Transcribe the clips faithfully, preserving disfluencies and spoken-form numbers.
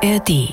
R D.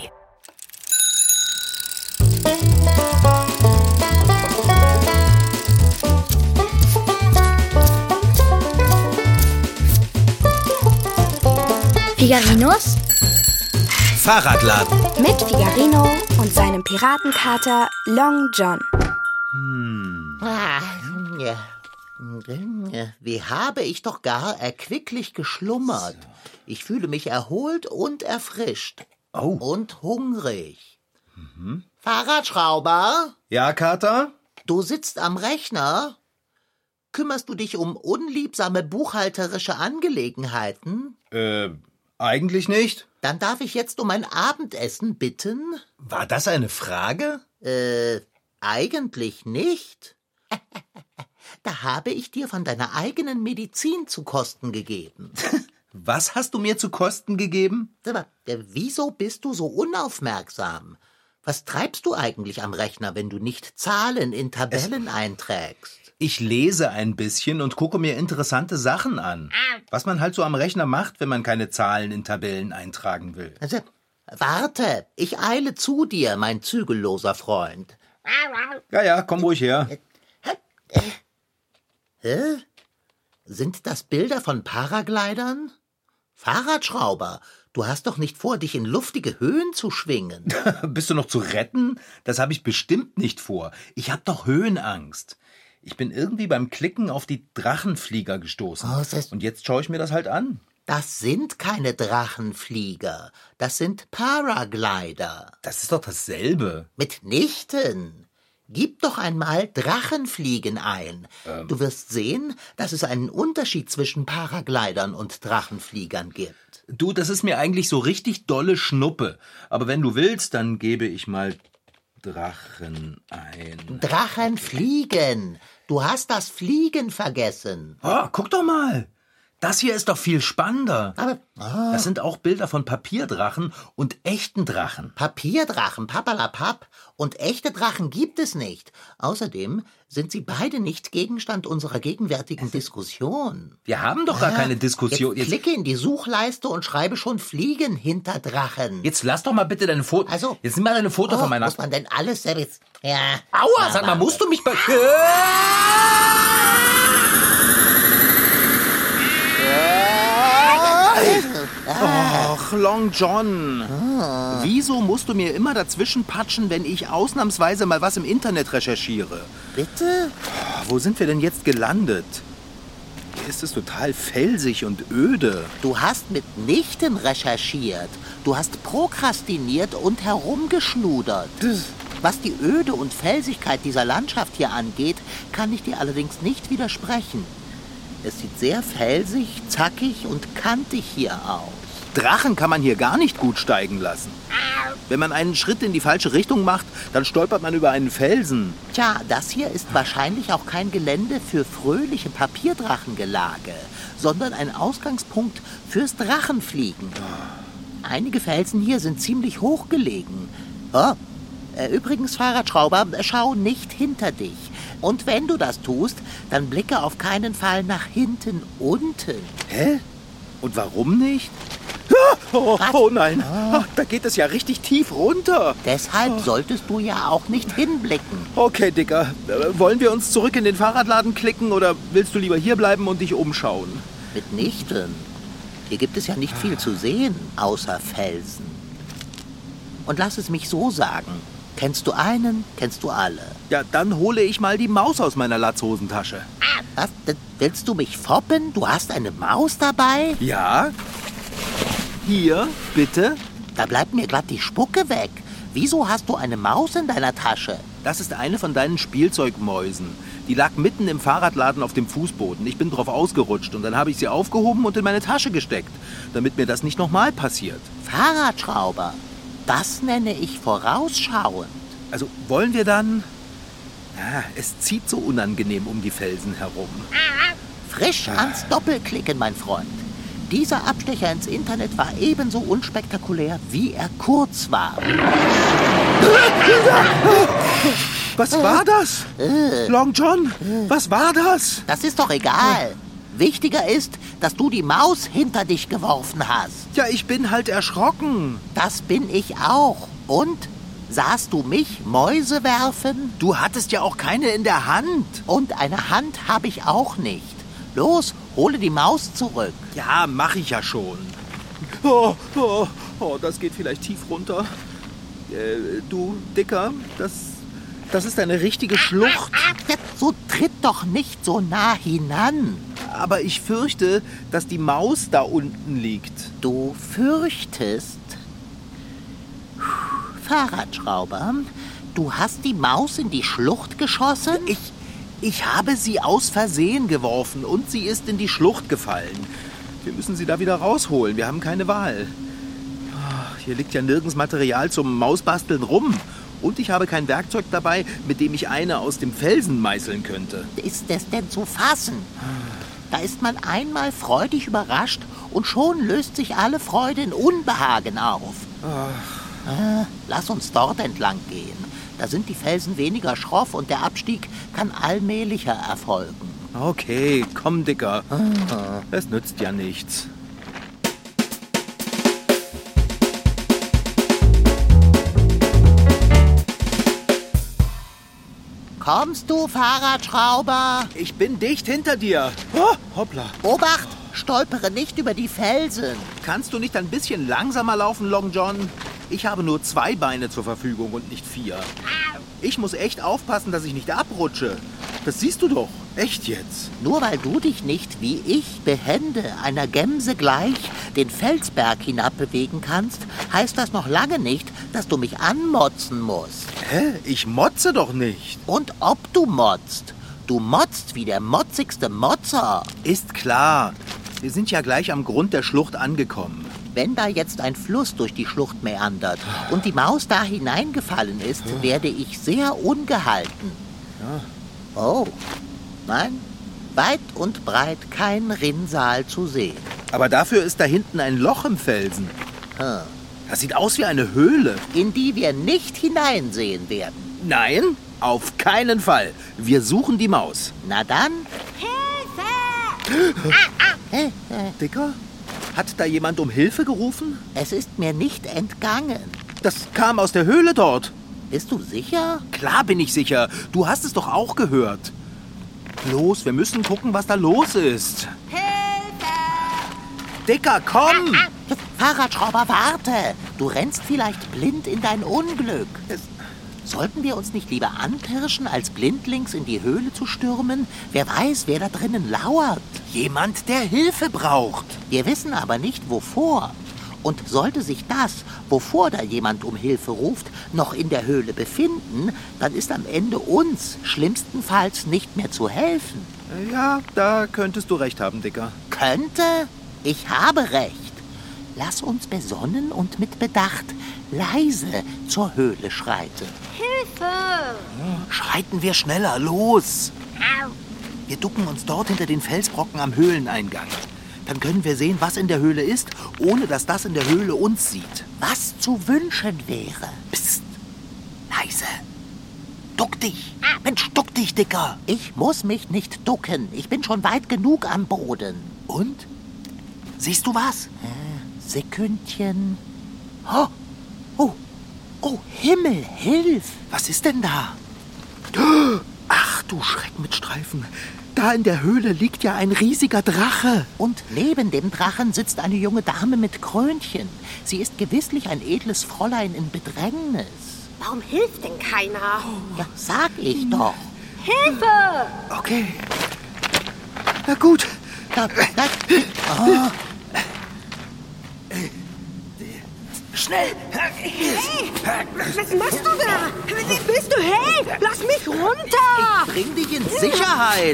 Figarinos Fahrradladen. mit Figarino und seinem Piratenkater Long John. Hm. Ah, ja. Wie habe ich doch gar erquicklich geschlummert. Ich fühle mich erholt und erfrischt. Oh. Und hungrig. Mhm. Fahrradschrauber, Ja, Kater? du sitzt am Rechner. Kümmerst du dich um unliebsame buchhalterische Angelegenheiten? Äh, eigentlich nicht. Dann darf ich jetzt um ein Abendessen bitten? War das eine Frage? Äh, eigentlich nicht. Da habe ich dir von deiner eigenen Medizin zu Kosten gegeben. Was hast du mir zu Kosten gegeben? Sag mal, wieso bist du so unaufmerksam? Was treibst du eigentlich am Rechner, wenn du nicht Zahlen in Tabellen es einträgst? Ich lese ein bisschen und gucke mir interessante Sachen an. Was man halt so am Rechner macht, wenn man keine Zahlen in Tabellen eintragen will. Also, warte, ich eile zu dir, mein zügelloser Freund. Ja, ja, komm ruhig her. Hä? Sind das Bilder von Paraglidern? Fahrradschrauber, du hast doch nicht vor, dich in luftige Höhen zu schwingen. Bist du noch zu retten? Das habe ich bestimmt nicht vor. Ich hab doch Höhenangst. Ich bin irgendwie beim Klicken auf die Drachenflieger gestoßen. Oh, das ist- Und jetzt schaue ich mir das halt an. Das sind keine Drachenflieger, das sind Paraglider. Das ist doch dasselbe. Mitnichten. Gib doch einmal Drachenfliegen ein. Ähm. Du wirst sehen, dass es einen Unterschied zwischen Paraglidern und Drachenfliegern gibt. Du, das ist mir eigentlich so richtig dolle Schnuppe. Aber wenn du willst, dann gebe ich mal Drachen ein. Drachenfliegen. Du hast das Fliegen vergessen. Oh, guck doch mal. Das hier ist doch viel spannender. Aber oh, Das sind auch Bilder von Papierdrachen und echten Drachen. Papierdrachen, papalapap, und echte Drachen gibt es nicht. Außerdem sind sie beide nicht Gegenstand unserer gegenwärtigen Diskussion. Wir haben doch gar keine Diskussion. Jetzt klicke in die Suchleiste und schreibe schon Fliegen hinter Drachen. Jetzt lass doch mal bitte deine Foto. Also, jetzt nimm mal deine Foto Oh, von meiner. muss man denn alles selbst... Ja. Aua, sag mal, musst du mich bei. Och, Long John. Wieso musst du mir immer dazwischen patschen, wenn ich ausnahmsweise mal was im Internet recherchiere? Bitte? Wo sind wir denn jetzt gelandet? Hier ist es total felsig und öde. Du hast mitnichten recherchiert. Du hast prokrastiniert und herumgeschludert. Was die Öde und Felsigkeit dieser Landschaft hier angeht, kann ich dir allerdings nicht widersprechen. Es sieht sehr felsig, zackig und kantig hier aus. Drachen kann man hier gar nicht gut steigen lassen. Wenn man einen Schritt in die falsche Richtung macht, dann stolpert man über einen Felsen. Tja, das hier ist wahrscheinlich auch kein Gelände für fröhliche Papierdrachengelage, sondern ein Ausgangspunkt fürs Drachenfliegen. Einige Felsen hier sind ziemlich hoch gelegen. Oh, äh, übrigens, Fahrradschrauber, schau nicht hinter dich. Und wenn du das tust, dann blicke auf keinen Fall nach hinten unten. Hä? Und warum nicht? Ah, Oh, oh nein, Ah, da geht es ja richtig tief runter. Deshalb solltest du ja auch nicht hinblicken. Okay, Dicker, äh, wollen wir uns zurück in den Fahrradladen klicken oder willst du lieber hier bleiben und dich umschauen? Mitnichten. Hier gibt es ja nicht viel zu sehen, außer Felsen. Und lass es mich so sagen. Kennst du einen, kennst du alle. Ja, dann hole ich mal die Maus aus meiner Latzhosentasche. Was? D- Willst du mich foppen? Du hast eine Maus dabei? Ja? Hier, bitte. Da bleibt mir glatt die Spucke weg. Wieso hast du eine Maus in deiner Tasche? Das ist eine von deinen Spielzeugmäusen. Die lag mitten im Fahrradladen auf dem Fußboden. Ich bin drauf ausgerutscht und dann habe ich sie aufgehoben und in meine Tasche gesteckt, damit mir das nicht nochmal passiert. Fahrradschrauber. Das nenne ich vorausschauend. Also wollen wir dann... Ja, es zieht so unangenehm um die Felsen herum. Frisch ans Doppelklicken, mein Freund. Dieser Abstecher ins Internet war ebenso unspektakulär, wie er kurz war. Was war das? Long John, was war das? Das ist doch egal. Wichtiger ist, dass du die Maus hinter dich geworfen hast. Ja, ich bin halt erschrocken. Das bin ich auch. Und? Sahst du mich Mäuse werfen? Du hattest ja auch keine in der Hand. Und eine Hand habe ich auch nicht. Los, hole die Maus zurück. Ja, mach ich ja schon. Oh, oh, oh, das geht vielleicht tief runter. Äh, du, Dicker, das, das ist eine richtige Schlucht. So tritt doch nicht so nah hinan. Aber ich fürchte, dass die Maus da unten liegt. Du fürchtest? Fahrradschrauber, du hast die Maus in die Schlucht geschossen? Ich, ich habe sie aus Versehen geworfen und sie ist in die Schlucht gefallen. Wir müssen sie da wieder rausholen. Wir haben keine Wahl. Hier liegt ja nirgends Material zum Mausbasteln rum. Und ich habe kein Werkzeug dabei, mit dem ich eine aus dem Felsen meißeln könnte. Ist das denn zu fassen? Da ist man einmal freudig überrascht und schon löst sich alle Freude in Unbehagen auf. Äh, lass uns dort entlang gehen. Da sind die Felsen weniger schroff und der Abstieg kann allmählicher erfolgen. Okay, komm, Dicker. Es nützt ja nichts. Kommst du, Fahrradschrauber? Ich bin dicht hinter dir. Oh, hoppla. Obacht, stolpere nicht über die Felsen. Kannst du nicht ein bisschen langsamer laufen, Long John? Ich habe nur zwei Beine zur Verfügung und nicht vier. Ich muss echt aufpassen, dass ich nicht abrutsche. Das siehst du doch. Echt jetzt. Nur weil du dich nicht wie ich behende einer Gemse gleich den Felsberg hinabbewegen kannst, heißt das noch lange nicht, dass du mich anmotzen musst. Hä? Ich motze doch nicht. Und ob du motzt? Du motzt wie der motzigste Motzer. Ist klar. Wir sind ja gleich am Grund der Schlucht angekommen. Wenn da jetzt ein Fluss durch die Schlucht meandert und die Maus da hineingefallen ist, werde ich sehr ungehalten. Ja. Oh, nein, weit und breit kein Rinnsal zu sehen. Aber dafür ist da hinten ein Loch im Felsen. Hm. Das sieht aus wie eine Höhle. In die wir nicht hineinsehen werden. Nein, auf keinen Fall. Wir suchen die Maus. Na dann. Hilfe! Dicker, hat da jemand um Hilfe gerufen? Es ist mir nicht entgangen. Das kam aus der Höhle dort. Bist du sicher? Klar bin ich sicher. Du hast es doch auch gehört. Los, wir müssen gucken, was da los ist. Hilfe! Dicker, komm! Fahrradschrauber, warte! Du rennst vielleicht blind in dein Unglück. Es Sollten wir uns nicht lieber anpirschen, als blindlings in die Höhle zu stürmen? Wer weiß, wer da drinnen lauert. Jemand, der Hilfe braucht. Wir wissen aber nicht, wovor. Und sollte sich das, wovor da jemand um Hilfe ruft, noch in der Höhle befinden, dann ist am Ende uns schlimmstenfalls nicht mehr zu helfen. Ja, da könntest du recht haben, Dicker. Könnte? Ich habe recht. Lass uns besonnen und mit Bedacht leise zur Höhle schreiten. Hilfe! Schreiten wir schneller, los! Wir ducken uns dort hinter den Felsbrocken am Höhleneingang. Dann können wir sehen, was in der Höhle ist, ohne dass das in der Höhle uns sieht. Was zu wünschen wäre. Psst, leise. Duck dich. Mensch, duck dich, Dicker. Ich muss mich nicht ducken. Ich bin schon weit genug am Boden. Und? Siehst du was? Äh, Sekündchen. Oh, oh, oh, Himmel, hilf! Was ist denn da? Ach, du Schreck mit Streifen. Da in der Höhle liegt ja ein riesiger Drache. Und neben dem Drachen sitzt eine junge Dame mit Krönchen. Sie ist gewisslich ein edles Fräulein in Bedrängnis. Warum hilft denn keiner? Ja, sag ich doch. Hilfe! Okay. Na gut. Da, da, oh. Schnell. Hey, was machst du da? Wie bist du? Hey, lass mich runter! Bring dich in Sicherheit.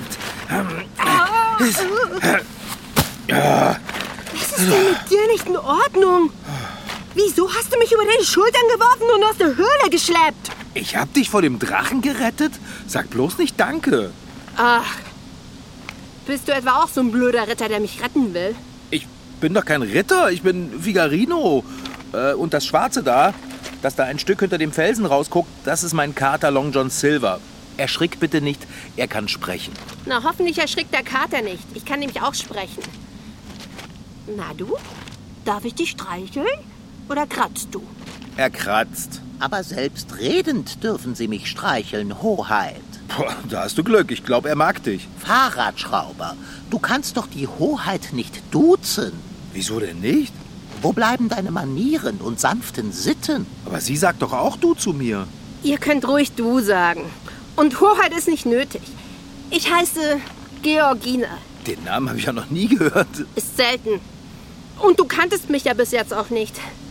Was ist denn mit dir nicht in Ordnung? Wieso hast du mich über deine Schultern geworfen und aus der Höhle geschleppt? Ich hab dich vor dem Drachen gerettet? Sag bloß nicht Danke. Ach, bist du etwa auch so ein blöder Ritter, der mich retten will? Ich bin doch kein Ritter, ich bin Figarino. Äh, und das Schwarze da, das da ein Stück hinter dem Felsen rausguckt, das ist mein Kater Long John Silver. Erschrick bitte nicht, er kann sprechen. Na, hoffentlich erschrickt der Kater nicht. Ich kann nämlich auch sprechen. Na du? Darf ich dich streicheln? Oder kratzt du? Er kratzt. Aber selbst redend dürfen Sie mich streicheln, Hoheit. Boah, da hast du Glück. Ich glaube, er mag dich. Fahrradschrauber, du kannst doch die Hoheit nicht duzen. Wieso denn nicht? Wo bleiben deine Manieren und sanften Sitten? Aber sie sagt doch auch du zu mir. Ihr könnt ruhig du sagen. Und Hoheit ist nicht nötig. Ich heiße Georgine. Den Namen habe ich ja noch nie gehört. Ist selten. Und du kanntest mich ja bis jetzt auch nicht.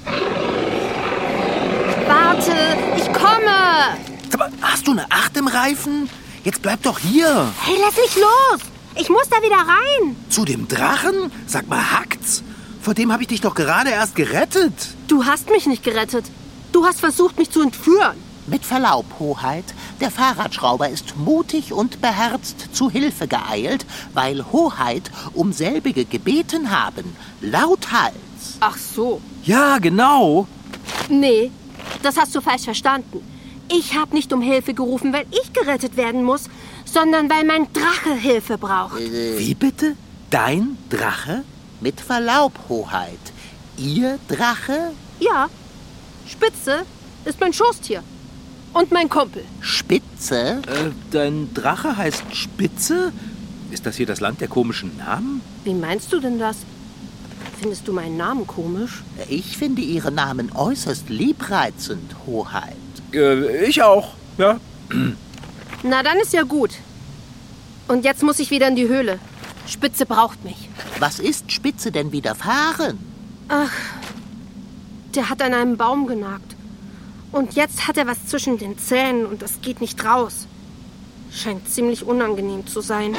Warte, ich komme! Sag mal, hast du eine Acht im Reifen? Jetzt bleib doch hier. Hey, lass mich los! Ich muss da wieder rein. Zu dem Drachen? Sag mal, hackt's? Vor dem habe ich dich doch gerade erst gerettet. Du hast mich nicht gerettet. Du hast versucht, mich zu entführen. Mit Verlaub, Hoheit, der Fahrradschrauber ist mutig und beherzt zu Hilfe geeilt, weil Hoheit um selbige gebeten haben. Lauthals. Ach so. Ja, genau. Nee, das hast du falsch verstanden. Ich habe nicht um Hilfe gerufen, weil ich gerettet werden muss, sondern weil mein Drache Hilfe braucht. Äh, Wie bitte? Dein Drache? Mit Verlaub, Hoheit, Ihr Drache? Ja, Spitze ist mein Schoßtier. Und mein Kumpel. Spitze? Äh, dein Drache heißt Spitze? Ist das hier das Land der komischen Namen? Wie meinst du denn das? Findest du meinen Namen komisch? Ich finde Ihre Namen äußerst liebreizend, Hoheit. Äh, ich auch, ja. Na, dann ist ja gut. Und jetzt muss ich wieder in die Höhle. Spitze braucht mich. Was ist Spitze denn widerfahren? Ach, der hat an einem Baum genagt. Und jetzt hat er was zwischen den Zähnen und das geht nicht raus. Scheint ziemlich unangenehm zu sein.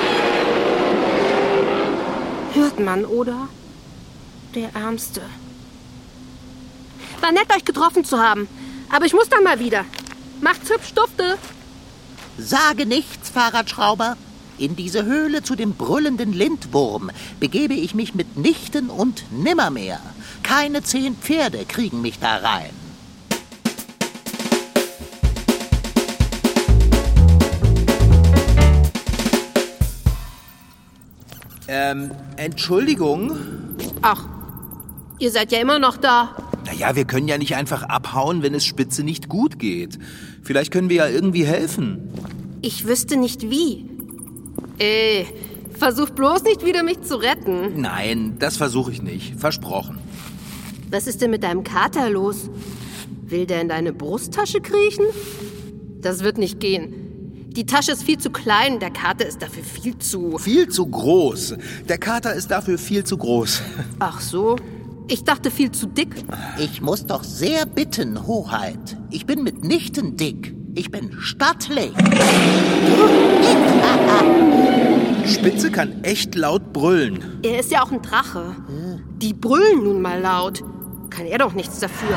Hört man, oder? Der Ärmste. War nett, euch getroffen zu haben. Aber ich muss dann mal wieder. Macht's hübsch, Dufte. Sage nichts, Fahrradschrauber. In diese Höhle zu dem brüllenden Lindwurm begebe ich mich mitnichten und nimmermehr. Keine zehn Pferde kriegen mich da rein. Ähm, Entschuldigung? Ach, ihr seid ja immer noch da. Naja, wir können ja nicht einfach abhauen, wenn es Spitze nicht gut geht. Vielleicht können wir ja irgendwie helfen. Ich wüsste nicht wie. Ey, versuch bloß nicht wieder mich zu retten. Nein, das versuche ich nicht. Versprochen. Was ist denn mit deinem Kater los? Will der in deine Brusttasche kriechen? Das wird nicht gehen. Die Tasche ist viel zu klein, der Kater ist dafür viel zu... Viel zu groß. Der Kater ist dafür viel zu groß. Ach so, ich dachte viel zu dick. Ich muss doch sehr bitten, Hoheit. Ich bin mitnichten dick. Ich bin stattlich. Spitze kann echt laut brüllen. Er ist ja auch ein Drache. Die brüllen nun mal laut. Kann er doch nichts dafür.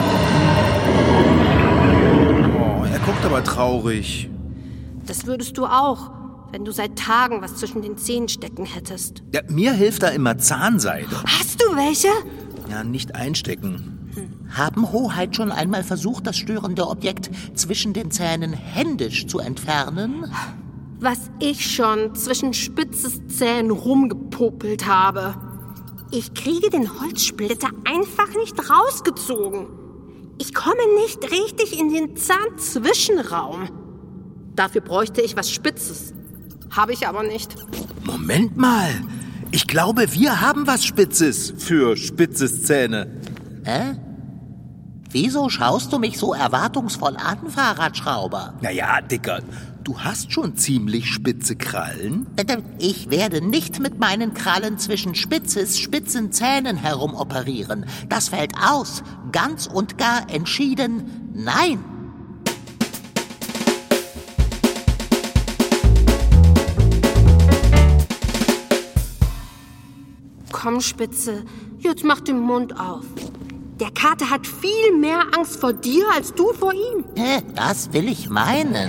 Oh, er guckt aber traurig. Das würdest du auch, wenn du seit Tagen was zwischen den Zähnen stecken hättest. Ja, mir hilft da immer Zahnseide. Hast du welche? Ja, nicht einstecken. Haben Hoheit schon einmal versucht, das störende Objekt zwischen den Zähnen händisch zu entfernen? Was ich schon zwischen Spitzes Zähnen rumgepopelt habe. Ich kriege den Holzsplitter einfach nicht rausgezogen. Ich komme nicht richtig in den Zahnzwischenraum. Dafür bräuchte ich was Spitzes. Habe ich aber nicht. Moment mal. Ich glaube, wir haben was Spitzes für Spitzes Zähne. Hä? Wieso schaust du mich so erwartungsvoll an, Fahrradschrauber? Naja, Dicker, du hast schon ziemlich spitze Krallen. Ich werde nicht mit meinen Krallen zwischen Spitzes spitzen Zähnen herumoperieren. Das fällt aus. Ganz und gar entschieden nein. Komm, Spitze, jetzt mach den Mund auf. Der Kater hat viel mehr Angst vor dir als du vor ihm. Das will ich meinen.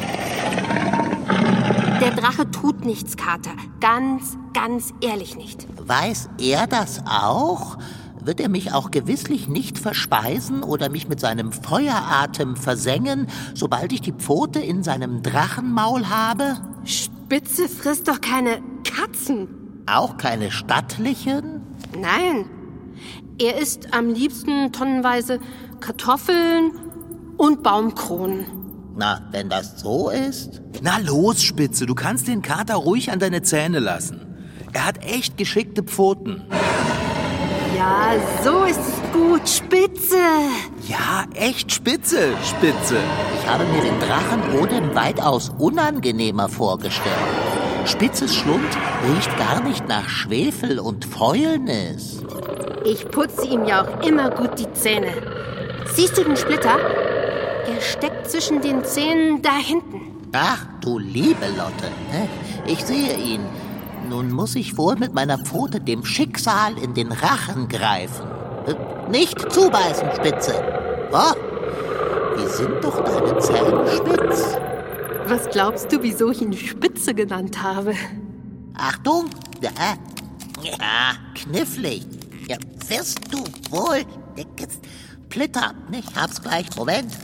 Der Drache tut nichts, Kater. Ganz, ganz ehrlich nicht. Weiß er das auch? wird er mich auch gewisslich nicht verspeisen oder mich mit seinem Feueratem versengen, sobald ich die Pfote in seinem Drachenmaul habe? Spitze frisst doch keine Katzen. Auch keine stattlichen? Nein. Er isst am liebsten tonnenweise Kartoffeln und Baumkronen. Na, wenn das so ist? Na los, Spitze, du kannst den Kater ruhig an deine Zähne lassen. Er hat echt geschickte Pfoten. Ja, so ist es gut, Spitze. Ja, echt Spitze, Spitze. Ich habe mir den Drachen Odem weitaus unangenehmer vorgestellt. Spitzes Schlund riecht gar nicht nach Schwefel und Fäulnis. Ich putze ihm ja auch immer gut die Zähne. Siehst du den Splitter? Er steckt zwischen den Zähnen da hinten. Ach, du liebe Lotte, ich sehe ihn. Nun muss ich wohl mit meiner Pfote dem Schicksal in den Rachen greifen. Nicht zubeißen, Spitze. Oh, wie sind doch deine Zähne spitz. Was glaubst du, wieso ich ihn Spitze genannt habe? Achtung, ja, ja knifflig. Ja, wirst du wohl. Splitter, ich hab's gleich, Moment.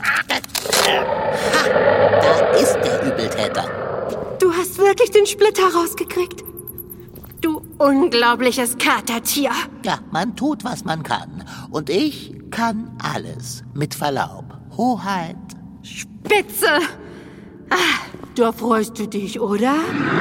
Ha, da ist der Übeltäter. Du hast wirklich den Splitter rausgekriegt. Du unglaubliches Katertier. Ja, man tut, was man kann. Und ich kann alles. Mit Verlaub. Hoheit. Spitze! Ah, da freust du dich, oder?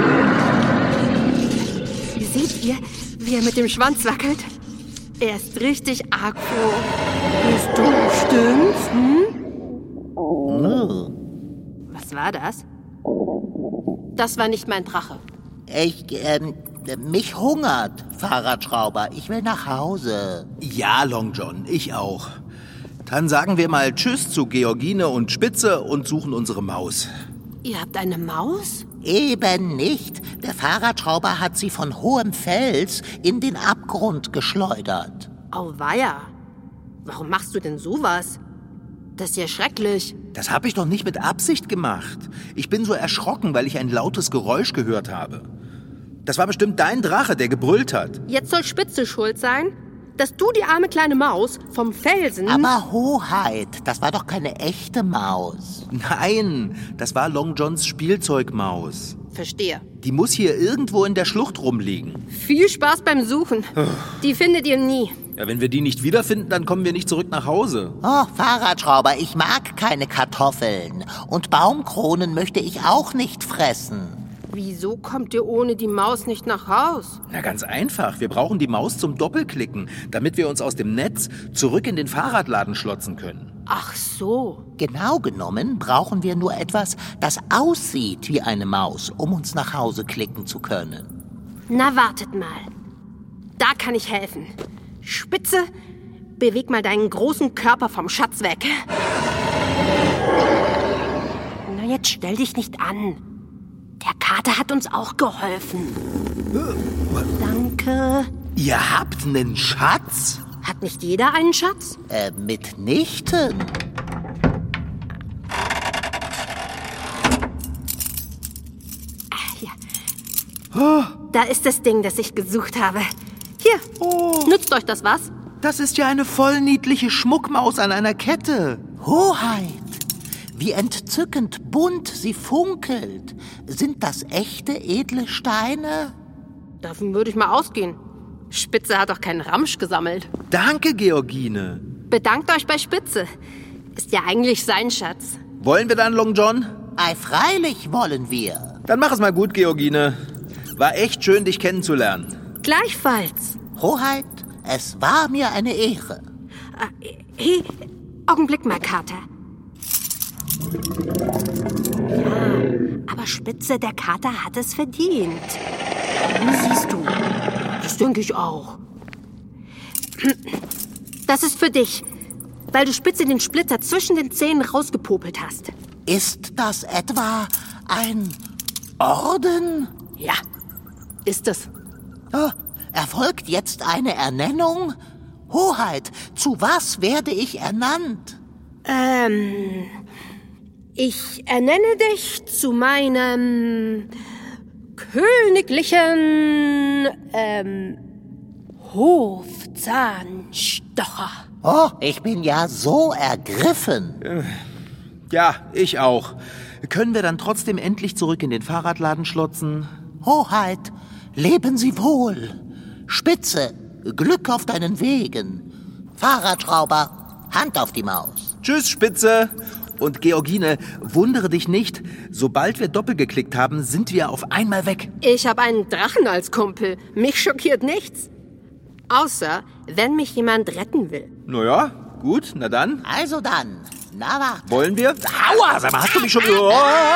Seht ihr, wie er mit dem Schwanz wackelt? Er ist richtig aggro. Bist du, stimmt's? Hm? Oh. Was war das? Das war nicht mein Drache. Ich, ähm, mich hungert, Fahrradschrauber. Ich will nach Hause. Ja, Long John, ich auch. Dann sagen wir mal Tschüss zu Georgine und Spitze und suchen unsere Maus. Ihr habt eine Maus? Eben nicht. Der Fahrradschrauber hat sie von hohem Fels in den Abgrund geschleudert. Auweia. Warum machst du denn sowas? Das ist ja schrecklich. Das habe ich doch nicht mit Absicht gemacht. Ich bin so erschrocken, weil ich ein lautes Geräusch gehört habe. Das war bestimmt dein Drache, der gebrüllt hat. Jetzt soll Spitze schuld sein, dass du die arme kleine Maus vom Felsen... Aber Hoheit, das war doch keine echte Maus. Nein, das war Long Johns Spielzeugmaus. Verstehe. Die muss hier irgendwo in der Schlucht rumliegen. Viel Spaß beim Suchen. Die findet ihr nie. Ja, wenn wir die nicht wiederfinden, dann kommen wir nicht zurück nach Hause. Oh, Fahrradschrauber, ich mag keine Kartoffeln. Und Baumkronen möchte ich auch nicht fressen. Wieso kommt ihr ohne die Maus nicht nach Haus? Na, ganz einfach. Wir brauchen die Maus zum Doppelklicken, damit wir uns aus dem Netz zurück in den Fahrradladen schlotzen können. Ach so. Genau genommen brauchen wir nur etwas, das aussieht wie eine Maus, um uns nach Hause klicken zu können. Na, wartet mal. Da kann ich helfen. Spitze, beweg mal deinen großen Körper vom Schatz weg. Na, jetzt stell dich nicht an. Der Kater hat uns auch geholfen. Danke. Ihr habt einen Schatz? Hat nicht jeder einen Schatz? Äh, mitnichten. Ach, hier. Oh. Da ist das Ding, das ich gesucht habe. Hier, oh. Nutzt euch das was? Das ist ja eine voll niedliche Schmuckmaus an einer Kette. Hoheit, wie entzückend bunt sie funkelt. Sind das echte, edle Steine? Davon würde ich mal ausgehen. Spitze hat doch keinen Ramsch gesammelt. Danke, Georgine. Bedankt euch bei Spitze. Ist ja eigentlich sein Schatz. Wollen wir dann, Long John? Ei, freilich wollen wir. Dann mach es mal gut, Georgine. War echt schön, dich kennenzulernen. Gleichfalls. Hoheit, es war mir eine Ehre. Äh, hey, Augenblick mal, Kater. Ja, aber Spitze, der Kater hat es verdient. Siehst du, das denke ich auch. Das ist für dich, weil du Spitze den Splitter zwischen den Zähnen rausgepopelt hast. Ist das etwa ein Orden? Ja, ist es. Oh, erfolgt jetzt eine Ernennung? Hoheit, zu was werde ich ernannt? Ähm, ich ernenne dich zu meinem königlichen, ähm, Hofzahnstocher. Oh, ich bin ja so ergriffen. Ja, ich auch. Können wir dann trotzdem endlich zurück in den Fahrradladen schlotzen? Hoheit, leben Sie wohl. Spitze, Glück auf deinen Wegen. Fahrradschrauber, Hand auf die Maus. Tschüss, Spitze. Und Georgine, wundere dich nicht, sobald wir doppelt geklickt haben, sind wir auf einmal weg. Ich habe einen Drachen als Kumpel. Mich schockiert nichts. Außer, wenn mich jemand retten will. Naja, gut, na dann. Also dann, na warte. Wollen wir? Aua, sag mal, hast du mich schon... Oh!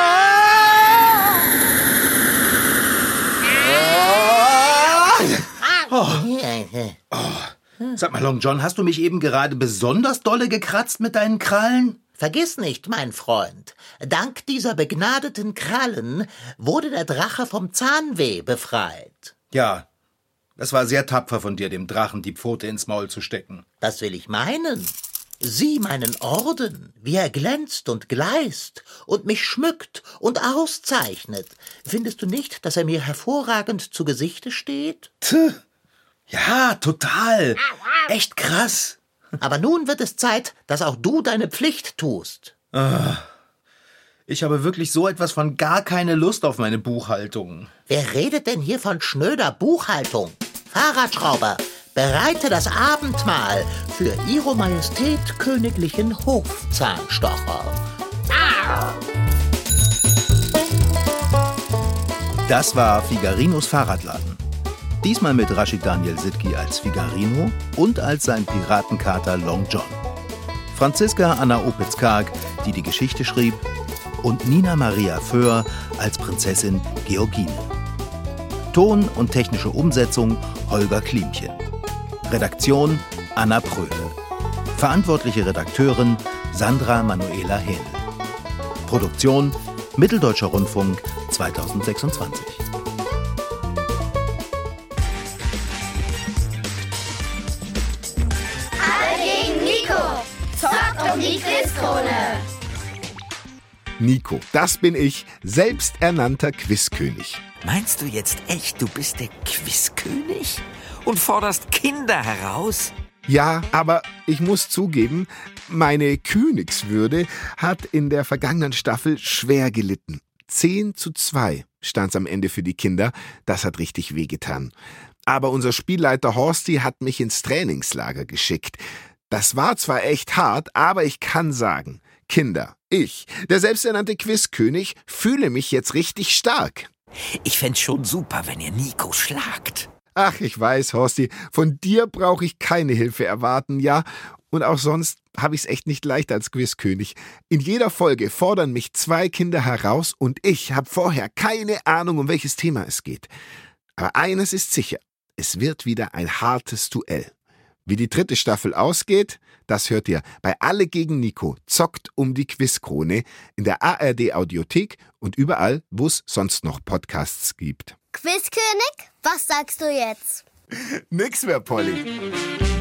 Oh. Oh. Sag mal, Long John, hast du mich eben gerade besonders dolle gekratzt mit deinen Krallen? Vergiss nicht, mein Freund, dank dieser begnadeten Krallen wurde der Drache vom Zahnweh befreit. Ja, das war sehr tapfer von dir, dem Drachen die Pfote ins Maul zu stecken. Das will ich meinen. Sieh meinen Orden, wie er glänzt und gleißt und mich schmückt und auszeichnet. Findest du nicht, dass er mir hervorragend zu Gesichte steht? Tch. Ja, total. Echt krass. Aber nun wird es Zeit, dass auch du deine Pflicht tust. Ich habe wirklich so etwas von gar keine Lust auf meine Buchhaltung. Wer redet denn hier von schnöder Buchhaltung? Fahrradschrauber, bereite das Abendmahl für Ihre Majestät königlichen Hofzahnstocher. Das war Figarinos Fahrradladen. Diesmal mit Rashid Daniel Sidki als Figarino und als sein Piratenkater Long John. Franziska Anna Opitz-Karg, die die Geschichte schrieb, und Nina Maria Föhr als Prinzessin Georgine. Ton und technische Umsetzung Holger Klimchen. Redaktion Anna Pröhle. Verantwortliche Redakteurin Sandra Manuela Hähnel. Produktion Mitteldeutscher Rundfunk zweitausendsechsundzwanzig. Um die Quizkrone. Nico, das bin ich, selbsternannter Quizkönig. Meinst du jetzt echt, du bist der Quizkönig? Und forderst Kinder heraus? Ja, aber ich muss zugeben, meine Königswürde hat in der vergangenen Staffel schwer gelitten. Zehn zu zwei stand's am Ende für die Kinder. Das hat richtig wehgetan. Aber unser Spielleiter Horsti hat mich ins Trainingslager geschickt. Das war zwar echt hart, aber ich kann sagen, Kinder, ich, der selbsternannte Quizkönig, fühle mich jetzt richtig stark. Ich fänd's schon super, wenn ihr Nico schlagt. Ach, ich weiß, Horsti, von dir brauche ich keine Hilfe erwarten, ja? Und auch sonst habe ich's echt nicht leicht als Quizkönig. In jeder Folge fordern mich zwei Kinder heraus und ich habe vorher keine Ahnung, um welches Thema es geht. Aber eines ist sicher, es wird wieder ein hartes Duell. Wie die dritte Staffel ausgeht, das hört ihr bei Alle gegen Nico zockt um die Quizkrone in der A R D-Audiothek und überall, wo es sonst noch Podcasts gibt. Quizkönig, was sagst du jetzt? Nix mehr, Polly.